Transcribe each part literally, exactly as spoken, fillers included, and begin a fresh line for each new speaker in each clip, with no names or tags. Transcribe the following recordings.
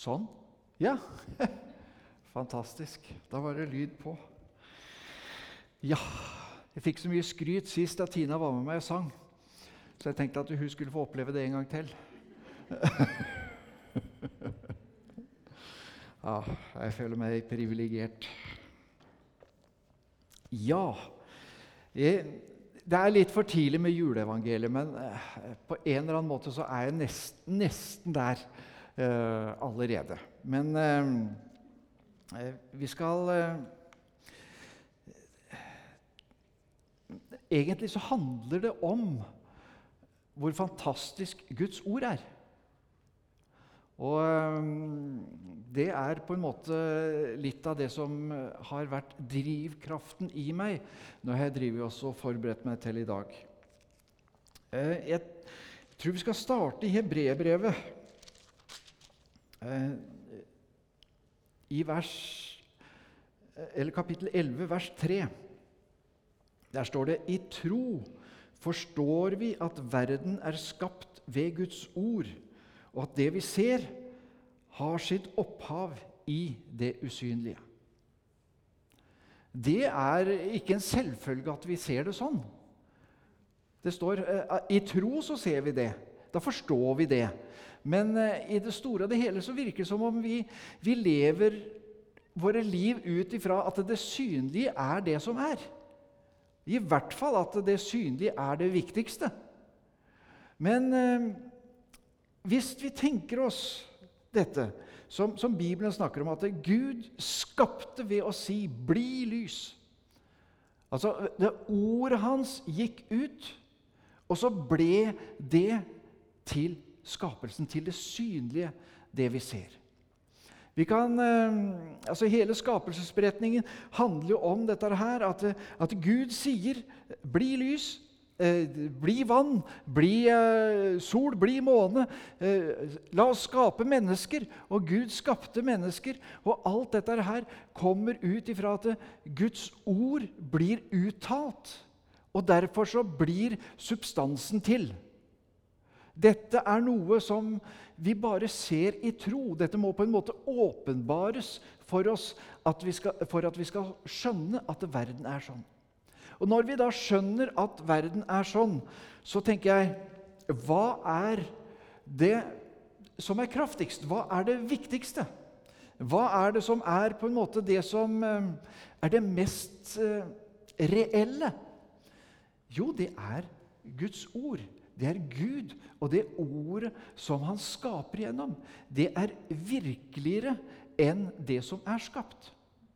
Sånn. Ja. Fantastisk. Da var det lyd på. Ja, jeg fikk så mye skryt sist da Tina var med meg og sang. Så jeg tenkte at hun skulle få oppleve det en gang til. Ja, jeg føler meg privilegert. Ja, jeg, det er litt for tidlig med juleevangeliet, men på en eller annen måte så er jeg nesten, nesten der uh, allerede. Men uh, vi skal... Uh, egentlig så handler det om hvor fantastisk Guds ord er. Og det er på en måte litt av det som har vært drivkraften i meg når jeg driver også og forberedt meg til i dag. Jeg tror vi skal starte i Hebreerbrevet. I vers, eller kapittel elleve, vers tre. Der står det: I tro forstår vi at verden er skapt ved Guds ord, og at det vi ser, har sitt opphav i det usynlige. Det er ikke en selvfølge at vi ser det sånn. Det står, i tro så ser vi det. Da forstår vi det. Men i det store og det hele så virker det som om vi, vi lever våre liv ut ifra at det synlige er det som er. I hvert fall at det synlige er det viktigste. Men eh, hvis vi tenker oss dette, som, som Bibelen snakker om, at Gud skapte ved å si «bli lys». Altså, det ordet hans gikk ut, og så ble det til skapelsen, til det synlige, det vi ser. Vi kan, altså Hele skapelsesberetningen handler jo om dette her, at, at Gud sier «bli lys», eh, «bli vann», «bli eh, sol», «bli måne», eh, «la oss skape mennesker», og Gud skapte mennesker, og alt dette her kommer ut ifra at Guds ord blir uttalt, og derfor så blir substansen til. Dette er noe som vi bare ser i tro. Dette må på en måte åpenbares for oss at vi skal, for at vi skal skjønne at verden er sånn. Og når vi da skjønner at verden er sånn, så tenker jeg, hva er det som er kraftigst? Hva er det viktigste? Hva er det som er på en måte det som er det mest reelle? Jo, det er Guds ord. Det er Gud, og det ordet som han skaper igjennom, det er virkeligere enn det som er skapt.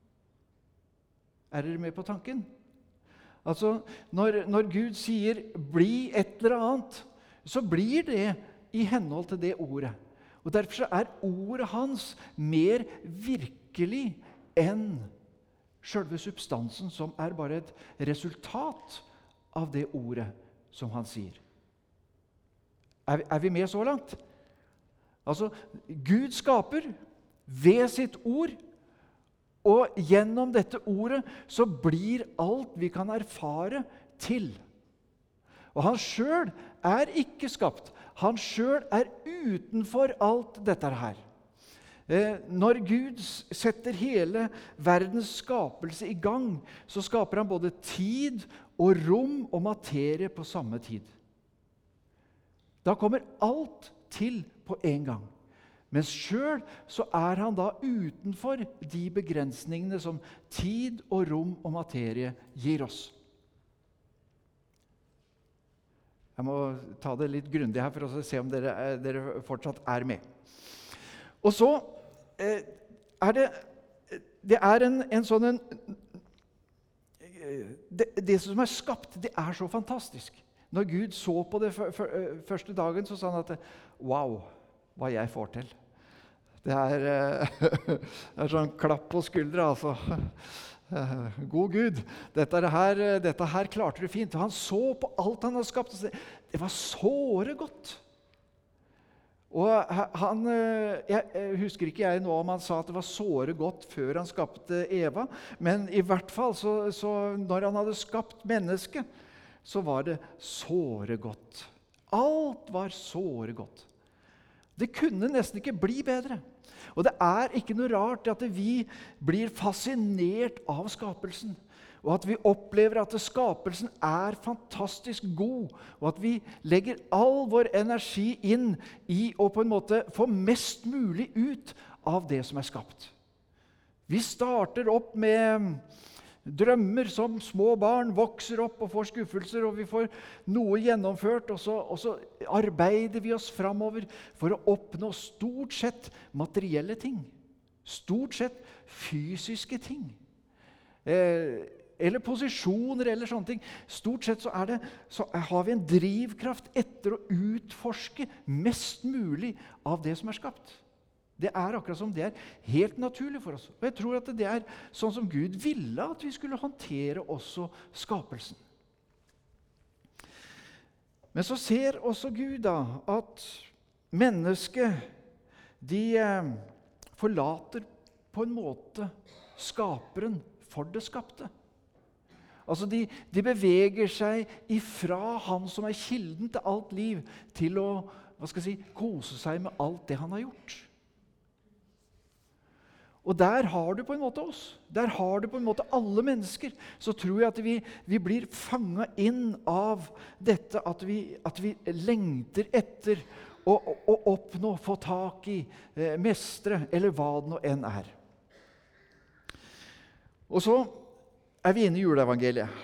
Er dere med på tanken? Altså, når, når Gud sier «bli et eller annet», så blir det i henhold til det ordet. Og derfor er ordet hans mer virkelig enn selve substansen, som er bare et resultat av det ordet som han sier. Er, er vi med så langt? Altså, Gud skaper ved sitt ord, og gjennom dette ordet så blir alt vi kan erfare til. Og han selv er ikke skapt. Han selv er utenfor alt dette her. Eh, når Gud setter hele verdens skapelse i gang, så skaper han både tid og rom og materie på samme tid. Da kommer alt til på en gang. Men selv så er han da utenfor de begrensningene som tid og rom og materie gir oss. Jeg må ta det litt grundig her for å se om dere, dere fortsatt er med. Og så eh, er det, det er en, en sånn en, det, det som er skapt, det er så fantastisk. Når Gud så på det første dagen, så sa han at «Wow, hva jeg får til». Det er, det er sånn klapp på skuldra, altså. God Gud, dette her, dette her klarte du fint. Han så på alt han har skapt, og det var såre godt. Og han, jeg husker ikke jeg nå om han sa at det var såre godt før han skapte Eva, men i hvert fall så, så når han hadde skapt mennesket, så var det såre godt. Alt var såre godt. Det kunne nesten ikke bli bedre. Og det er ikke noe rart at vi blir fascinert av skapelsen, og at vi opplever at skapelsen er fantastisk god, og at vi legger all vår energi inn i å på en måte få mest mulig ut av det som er skapt. Vi starter opp med drømmer som små barn, vokser opp og får skuffelser, og vi får noe gjennomført, og så, og så arbeider vi oss framover for å oppnå stort sett materielle ting. Stort sett fysiske ting. Eh, eller posisjoner, eller sånne ting. Stort sett så, er det, så har vi en drivkraft etter å utforske mest mulig av det som er skapt. Det er akkurat som det er helt naturlig for oss. Og jeg tror at det er sånn som Gud ville at vi skulle håndtere også skapelsen. Men så ser også Gud da at mennesket, de eh, forlater på en måte skaperen for det skapte. Altså de, de beveger seg ifra han som er kilden til alt liv, til å hva skal jeg si, kose seg med alt det han har gjort. Og der har du på en måte oss. Der har du på en måte alle mennesker. Så tror jeg at vi, vi blir fanget inn av dette at vi, at vi lengter etter å, å oppnå, få tak i, eh, mestre, eller hva det nå enn er. Og så er vi inne i juleevangeliet.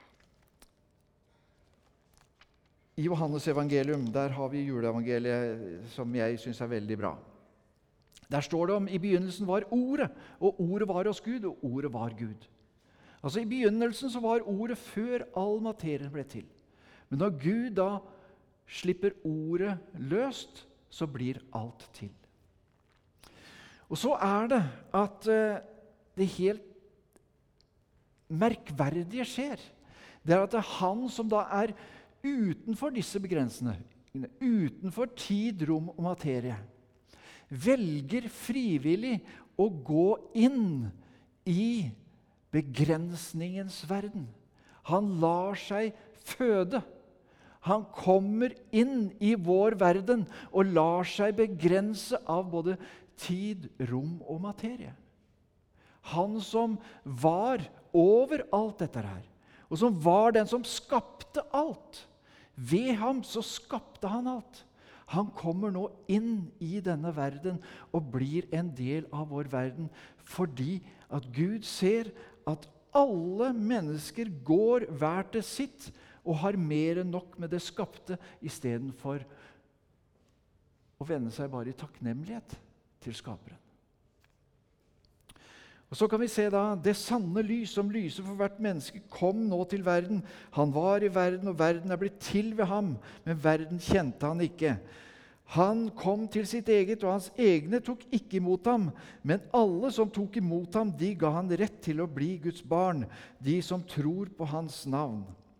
I Johannes evangelium, der har vi juleevangeliet som jeg synes er veldig bra. Der står det om i begynnelsen var ordet, og ordet var hos Gud, og ordet var Gud. Altså i begynnelsen så var ordet før all materien ble til. Men når Gud da slipper ordet løst, så blir alt til. Og så er det at uh, det helt merkverdige skjer. Det er at det er han som da er utenfor disse begrensene, utenfor tid, rom og materie, velger frivillig å gå inn i begrensningens verden. Han lar seg føde. Han kommer inn i vår verden og lar seg begrense av både tid, rom og materie. Han som var over alt dette her, og som var den som skapte alt. Ved ham så skapte han alt. Han kommer nå inn i denne verden og blir en del av vår verden, fordi at Gud ser at alle mennesker går hver til sitt og har mer enn nok med det skapte, i stedet for å vende seg bare i takknemlighet til skaperen. Og så kan vi se da, det sanne lys som lyser for hvert menneske kom nå til verden. Han var i verden, og verden er blitt til ved ham, men verden kjente han ikke. Han kom til sitt eget, og hans egne tok ikke imot ham. Men alle som tok imot ham, de ga han rett til å bli Guds barn, de som tror på hans navn.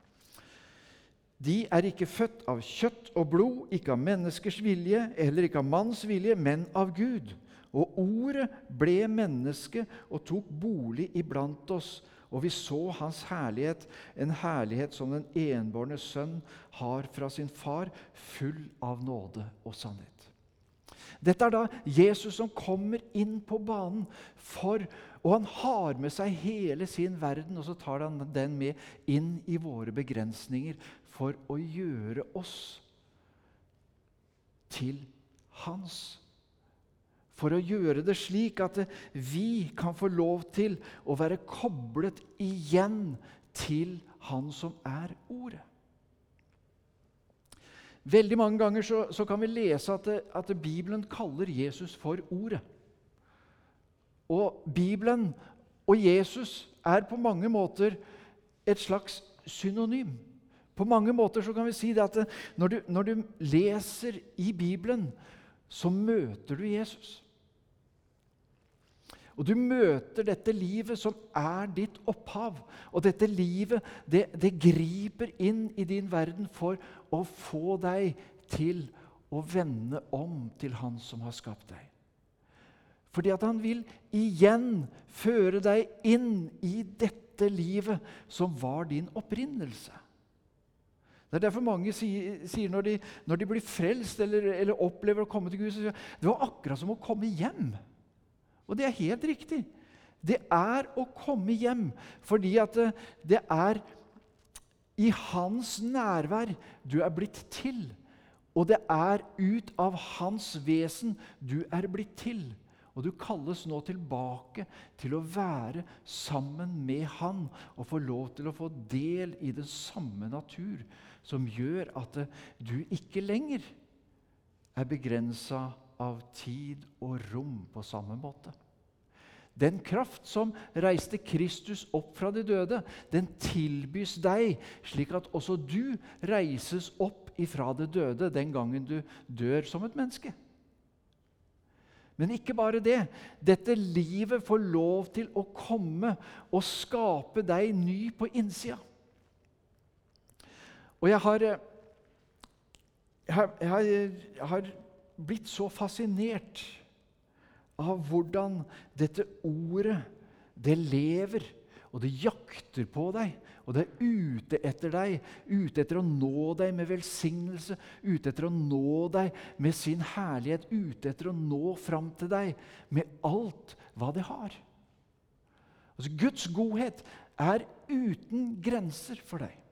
De er ikke født av kjøtt og blod, ikke av menneskers vilje, eller ikke av manns vilje, men av Gud. Og ordet ble menneske og tok bolig iblant oss, og vi så hans herlighet, en herlighet som den enbårne sønn har fra sin far, full av nåde og sannhet. Dette er da Jesus som kommer inn på banen, for, og han har med seg hele sin verden, og så tar han den med inn i våre begrensninger for å gjøre oss til hans. For å gjøre det slik at vi kan få lov til å være koblet igjen til han som er ordet. Veldig mange ganger så, så kan vi lese at, det, at Bibelen kaller Jesus for ordet. Og Bibelen og Jesus er på mange måter et slags synonym. På mange måter så kan vi si det at når du, når du leser i Bibelen, så møter du Jesus. Og du møter dette livet som er ditt opphav. Og dette livet, det, det griper inn i din verden for å få deg til å vende om til han som har skapt deg. Fordi at han vil igjen føre deg inn i dette livet som var din opprinnelse. Det er derfor mange sier, sier når, de, når de blir frelst eller, eller opplever å komme til Gud, så sier de, det var akkurat som å komme hjem. Og det er helt riktig. Det er å komme hjem, fordi at det, det er i hans nærvær du er blitt til. Og det er ut av hans vesen du er blitt til. Og du kalles nå tilbake til å være sammen med han og få lov til å få del i den samme natur som gjør at du ikke lenger er begrenset av tid og rom på samme måte. Den kraft som reiste Kristus opp fra de døde, den tilbys deg, slik at også du reises opp ifra det døde den gangen du dør som et menneske. Men ikke bare det. Dette livet får lov til å komme og skape deg ny på innsida. Og jeg har, jeg har, jeg har, jeg har blitt så fascinert av hvordan dette ordet, det lever, og det jakter på deg, og det er ute etter deg, ute etter å nå deg med velsignelse, ute etter å nå deg med sin herlighet, ute etter å nå fram til deg med alt hva det har. Altså, Guds godhet er uten grenser for deg.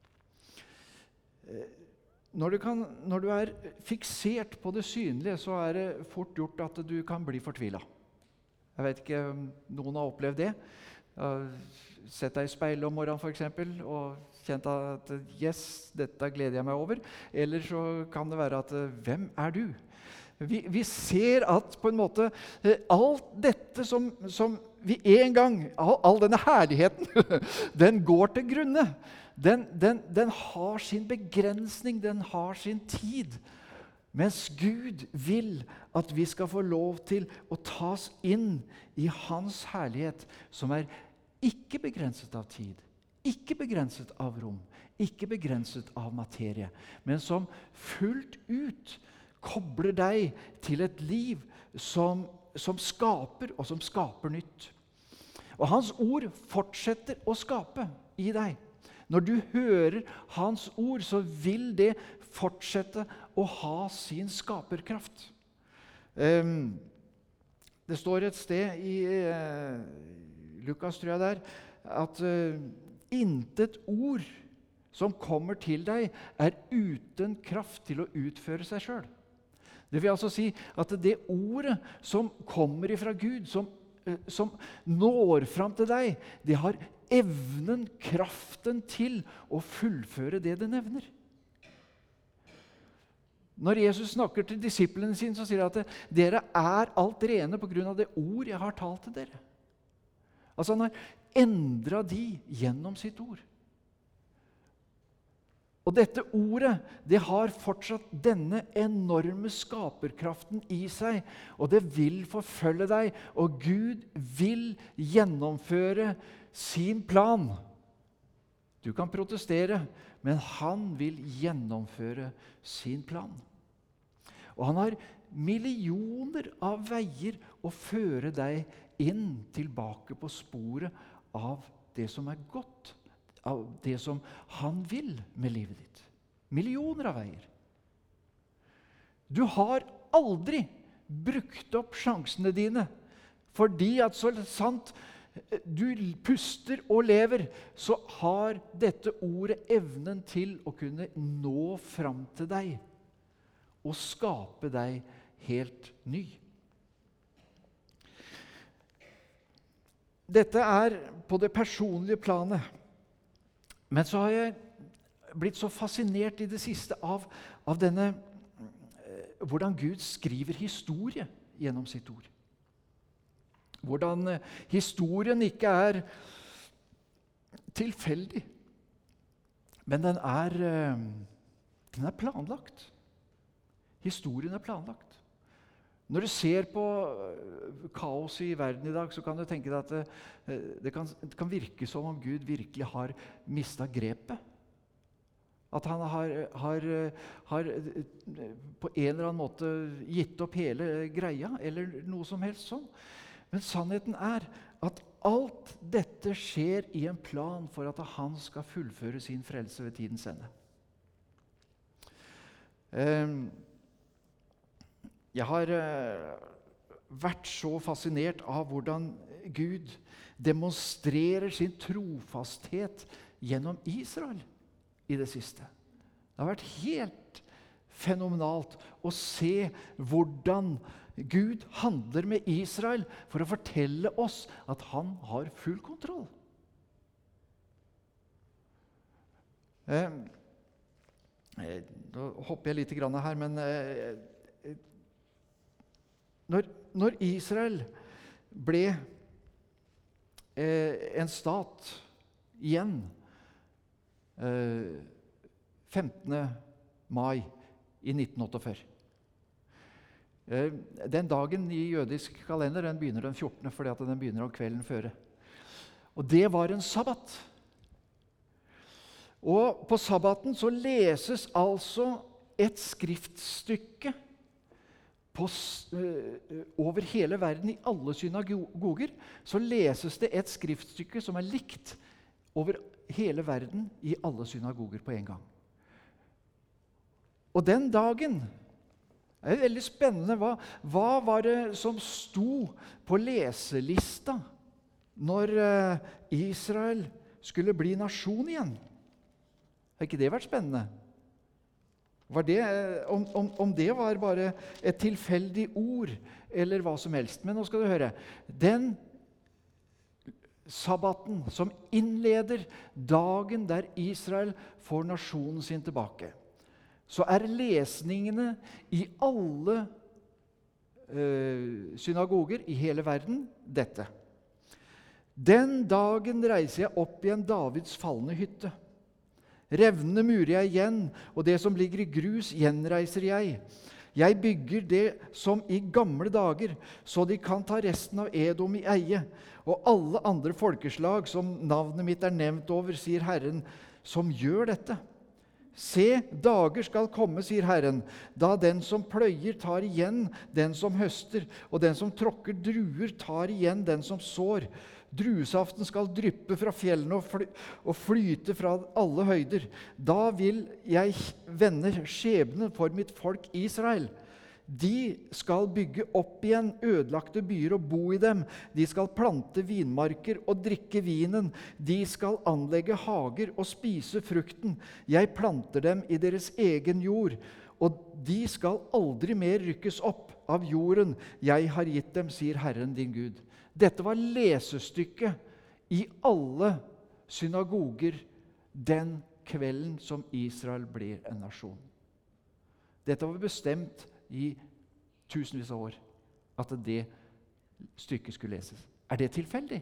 Når du, kan, når du er fiksert på det synlige, så er det fort gjort at du kan bli fortvilet. Jeg vet ikke om noen har opplevd det. Sett deg i speilet om morgenen for eksempel, og kjent at yes, dette gleder jeg meg over. Eller så kan det være at hvem er du? Vi, vi ser at på en måte alt dette som, som vi en gang, all, all denne herligheten, den går til grunne. Den, den, den har sin begrensning, den har sin tid. Mens Gud vil at vi skal få lov til å tas inn i hans herlighet, som er ikke begrenset av tid, ikke begrenset av rom, ikke begrenset av materie, men som fullt ut kobler deg til et liv som, som skaper, og som skaper nytt. Og hans ord fortsetter å skape i deg. Når du hører hans ord, så vil det fortsette å ha sin skaperkraft. Um, det står et sted i uh, Lukas, tror jeg der, at uh, intet ord som kommer til deg, er uten kraft til å utføre seg selv. Det vil altså si at det ordet som kommer ifra Gud, som, uh, som når fram til deg, det har evnen, kraften til å fullføre det det nevner. Når Jesus snakker til disiplene sine, så sier han at dere er alt rene på grunn av det ord jeg har talt til dere. Altså han har endret de gjennom sitt ord. Og dette ordet, det har fortsatt denne enorme skaperkraften i seg, og det vil forfølge deg, og Gud vil gjennomføre sin plan. Du kan protestere, men han vil gjennomføre sin plan. Og han har millioner av veier å føre deg inn tilbake på sporet av det som er godt, av det som han vil med livet ditt. Millioner av veier. Du har aldri brukt opp sjansene dine, fordi at så sant du puster og lever, så har dette ordet evnen til å kunne nå fram til deg og skape deg helt ny. Dette er på det personlige planet. Men så har jeg blitt så fascinert i det siste av, av denne, eh, hvordan Gud skriver historie gjennom sitt ord. Hvordan eh, historien ikke er tilfeldig, men den er, eh, den er planlagt. Historien er planlagt. Når du ser på kaos i verden i dag, så kan du tenke deg at det, det, kan, det kan virke som om Gud virkelig har mistet grepet. At han har, har, har på en eller annen måte gitt opp hele greia, eller noe som helst sånn. Men sannheten er at alt dette skjer i en plan for at han skal fullføre sin frelse ved tidens ende. Eh, jeg har eh, vært så fascinert av hvordan Gud demonstrerer sin trofasthet gjennom Israel i det siste. Det har vært helt fenomenalt å se hvordan Gud handler med Israel for å fortelle oss at han har full kontroll. Eh, nå hopper jeg litt grann her, men eh, når, når Israel ble eh, en stat igjen eh, femtende mai i nitten åttiåtte. Eh, den dagen i jødisk kalender den begynner den fjortende, fordi at den begynner om kvelden føre. Og det var en sabbat. Og på sabbaten så leses altså et skriftstykke på, uh, over hele verden. I alle synagoger så leses det et skriftstykke som er likt over hele verden i alle synagoger på en gang. Og den dagen det er veldig spennende. Hva, hva var det som sto på leselista når uh, Israel skulle bli nasjon igjen? Har ikke det vært spennende? Var det, om, om, om det var bare et tilfeldig ord, eller hva som helst. Men nå skal du høre. Den sabbaten som innleder dagen der Israel får nasjonen sin tilbake, så er lesningene i alle øh, synagoger i hele verden dette. Den dagen reiser jeg opp igjen Davids falne hytte. Revnene murer jeg igjen, og det som ligger i grus gjenreiser jeg. Jeg bygger det som i gamle dager, så de kan ta resten av Edom i eie. Og alle andre folkeslag som navnet mitt er nevnt over, sier Herren, som gjør dette. Se, dager skal komme, sier Herren, da den som pløyer tar igjen den som høster, og den som tråkker druer tar igjen den som sår. Druesaften skal dryppe fra fjellene og, fly, og flyte fra alle høyder. Da vil jeg vende skjebnen for mitt folk Israel. De skal bygge opp igjen ødelagte byer og bo i dem. De skal plante vinmarker og drikke vinen. De skal anlegge hager og spise frukten. Jeg planter dem i deres egen jord, og de skal aldri mer rykkes opp av jorden jeg har gitt dem, sier Herren din Gud. Dette var lesestykket i alle synagoger den kvelden som Israel blir en nasjon. Dette var bestemt i tusenvis av år, at det stykket skulle leses. Er det tilfeldig?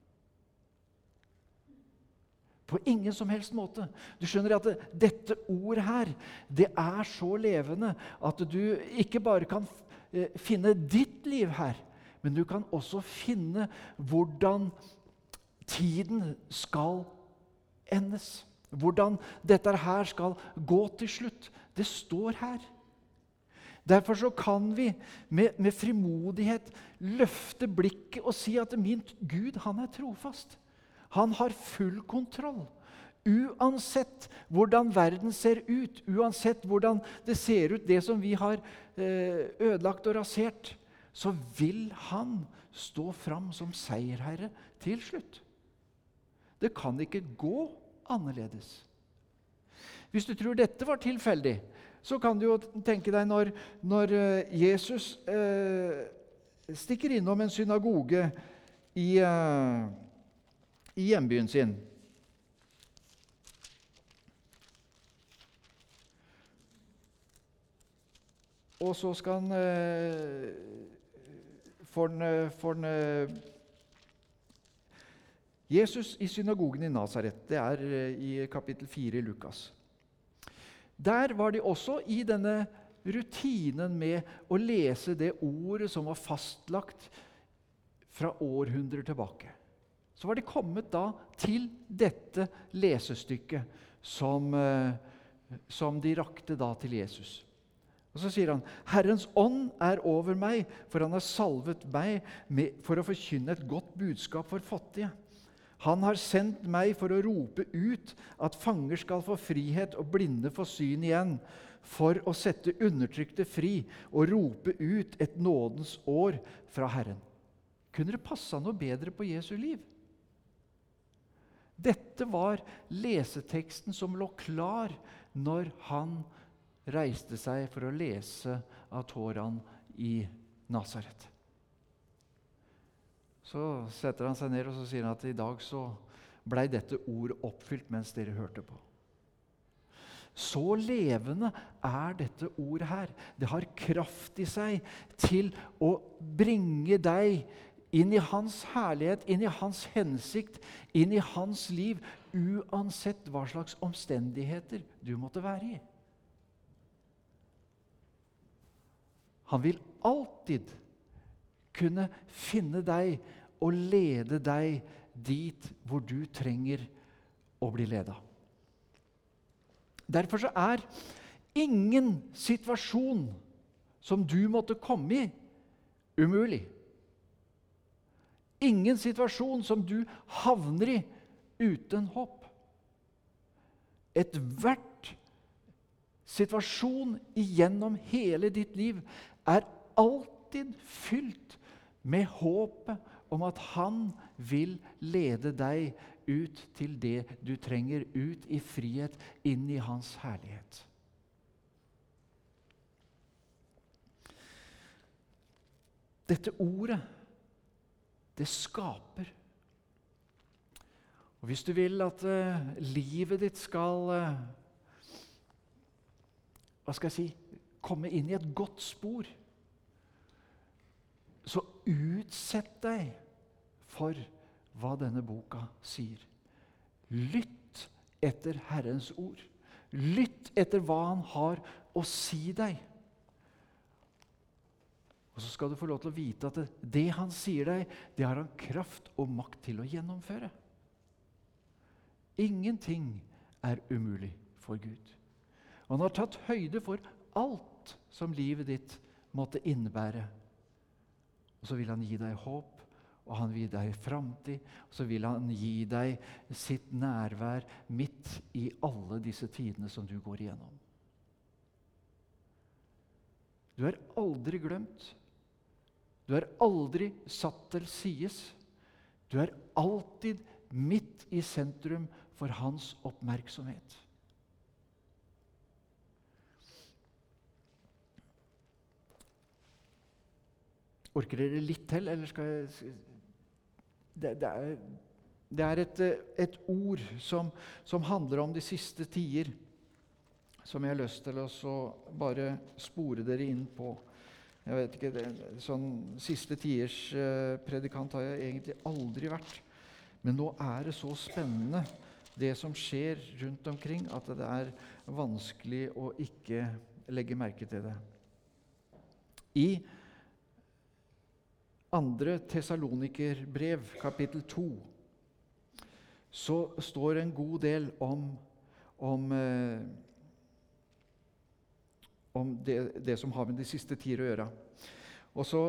På ingen som helst måte. Du skjønner at det, dette ordet her, det er så levende at du ikke bare kan finne ditt liv her, men du kan også finne hvordan tiden skal endes. Hvordan dette her skal gå til slutt. Det står her. Derfor så kan vi med, med frimodighet løfte blikket og si at min Gud, han er trofast. Han har full kontroll. Uansett hvordan verden ser ut, uansett hvordan det ser ut, det som vi har eh, ødelagt og rasert, så vil han stå fram som seierherre til slutt. Det kan ikke gå annerledes. Hvis du tror dette var tilfeldig, så kan du jo tenke deg når, når Jesus eh, stikker innom en synagoge i, eh, i hjembyen sin. Og så skal han eh, for en, for en, Jesus i synagogen i Nazaret. Det er i kapittel fire i Lukas. Der var de også i denne rutinen med å lese det ordet som var fastlagt fra århundrer tilbake. Så var de kommet da til dette lesestykket som, som de rakte da til Jesus. Og så sier han, Herrens ånd er over meg, for han har salvet meg med, for å forkynne et godt budskap for fattige. Han har sendt meg for å rope ut at fanger skal få frihet og blinde få syn igjen, for å sette undertrykte fri og rope ut et nådens år fra Herren. Kunne det passe noe bedre på Jesu liv? Dette var leseteksten som lå klar når han reiste seg for å lese av Toraen i Nasaret. Så setter han seg ned og så sier han at i dag så ble dette ordet oppfylt mens dere hørte på. Så levende er dette ordet her. Det har kraft i seg til å bringe deg inn i hans herlighet, inn i hans hensikt, inn i hans liv, uansett hva slags omstendigheter du måtte være i. Han vil alltid kunne finne deg og lede deg dit hvor du trenger å bli ledet. Derfor så er ingen situasjon som du måtte komme i, umulig. Ingen situasjon som du havner i uten håp. Et hvert situasjon igjennom hele ditt liv er alltid fylt med håpet om at han vil lede deg ut til det du trenger, ut i frihet, inn i hans herlighet. Dette ordet, det skaper. Og hvis du vil at uh, livet ditt skal uh, hva skal jeg si, komme inn i et godt spor, så utsett deg for hva denne boka sier. Lytt etter Herrens ord. Lytt etter hva han har å si deg. Og så skal du få lov til å vite at det, det han sier deg, det har han kraft og makt til å gjennomføre. Ingenting er umulig for Gud. Og han har tatt høyde for alt som livet ditt måtte innebære. Og så vil han gi deg håp, og han vil gi deg framtid, og så vil han gi deg sitt nærvær midt i alle disse tidene som du går igjennom. Du er aldri glemt. Du er aldri satt til sides. Du er alltid midt i sentrum for hans oppmerksomhet. Orker dere litt til, eller skal jeg... Det, det er, det er et, et ord som, som handler om de siste tider, som jeg har lyst til å bare spore dere inn på. Jeg vet ikke, det, sånn siste tiders eh, predikant har jeg egentlig aldri vært. Men nå er det så spennende, det som skjer rundt omkring, at det er vanskelig å ikke legge merke til det. I andre Tessalonikerbrev, kapittel to, så står en god del om, om, eh, om det, det som har med de siste tider å gjøre. Og så,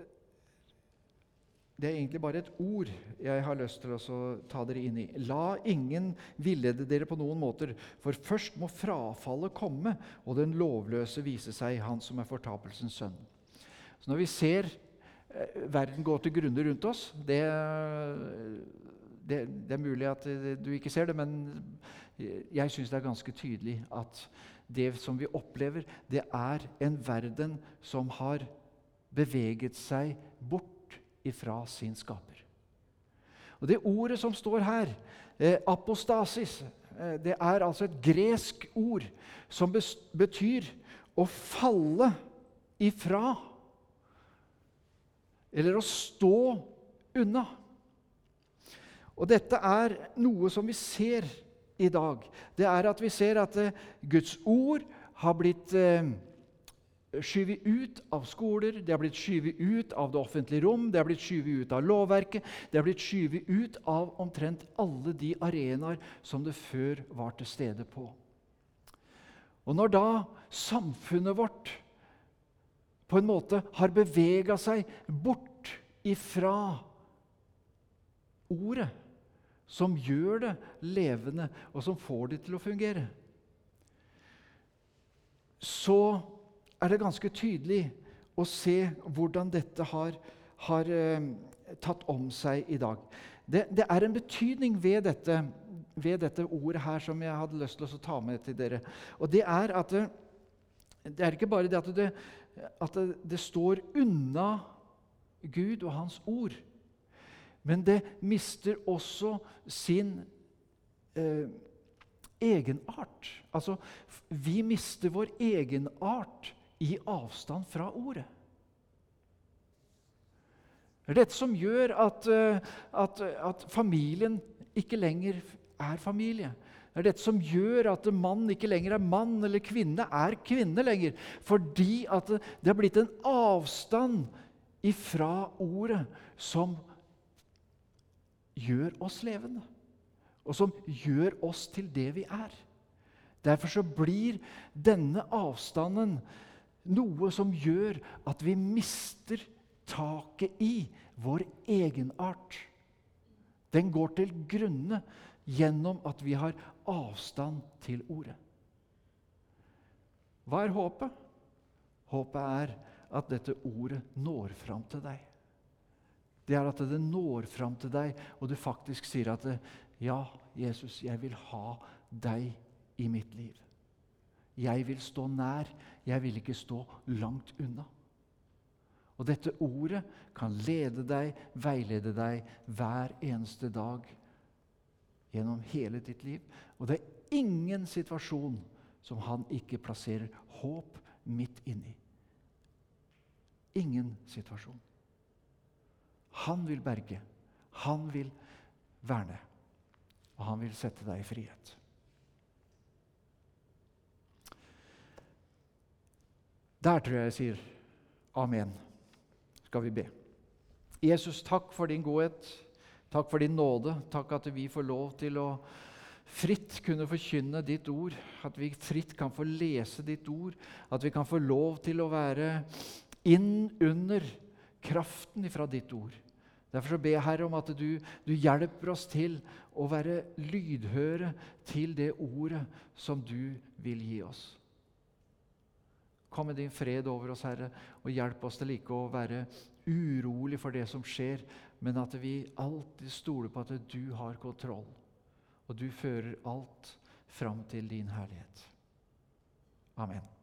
det er egentlig bare et ord jeg har lyst til å ta dere inn i. La ingen villede dere på noen måter, for først må frafallet komme, og den lovløse vise seg, han som er fortapelsens sønn. Så når vi ser verden går til grunne rundt oss. Det, det, det er mulig at du ikke ser det, men jeg synes det er ganske tydelig at det som vi opplever, det er en verden som har beveget seg bort ifra sin skaper. Og det ordet som står her, eh, apostasis, eh, det er altså et gresk ord som betyr å falle ifra, eller å stå unna. Og dette er noe som vi ser i dag. Det er at vi ser at eh, Guds ord har blitt eh, skyvet ut av skoler, det har blitt skyvet ut av det offentlige rom, det har blitt skyvet ut av lovverket, det har blitt skyvet ut av omtrent alle de arenaer som det før var til stede på. Og når da samfunnet vårt på en måte har beveget seg bort ifra ordet, som gjør det levende, og som får det til å fungere, så er det ganske tydelig å se hvordan dette har, har eh, tatt om seg i dag. Det, det er en betydning ved dette, ved dette ordet her som jeg hadde lyst til å ta med til dere. Og det er at det, det er ikke bare det at det, at det, det står unna Gud og hans ord, men det mister også sin eh, egenart. Altså, vi mister vår egenart i avstand fra ordet. Det er dette som gjør at, at, at familien ikke lenger er familie. Det er dette som gjør at mann ikke lenger er mann, eller kvinne er kvinne lenger. Fordi at det har blitt en avstand ifra ordet som gjør oss levende, og som gjør oss til det vi er. Derfor så blir denne avstanden noe som gjør at vi mister taket i vår egenart. Den går til grunne gjennom at vi har avstand til ordet. Hva er håpet? Håpet er at dette ordet når fram til deg. Det er at det når fram til deg, og du faktisk sier at det, ja, Jesus, jeg vil ha deg i mitt liv. Jeg vil stå nær, jeg vil ikke stå langt unna. Og dette ordet kan lede deg, veilede deg hver eneste dag gjennom hele ditt liv. Og det er ingen situasjon som han ikke plasserer håp midt inni. Ingen situasjon. Han vil berge, han vil verne, og han vil sette deg i frihet. Der tror jeg jeg sier amen. Skal vi be. Jesus, takk for din godhet, takk for din nåde, takk at vi får lov til å fritt kunne forkynne ditt ord, at vi fritt kan få lese ditt ord, at vi kan få lov til å være inn under kraften ifra ditt ord. Derfor så ber jeg, Herre, om at du, du hjelper oss til å være lydhøre til det ordet som du vil gi oss. Kom med din fred over oss, Herre, og hjelp oss til ikke å være urolig for det som skjer, men at vi alltid stoler på at du har kontroll, og du fører alt fram til din herlighet. Amen.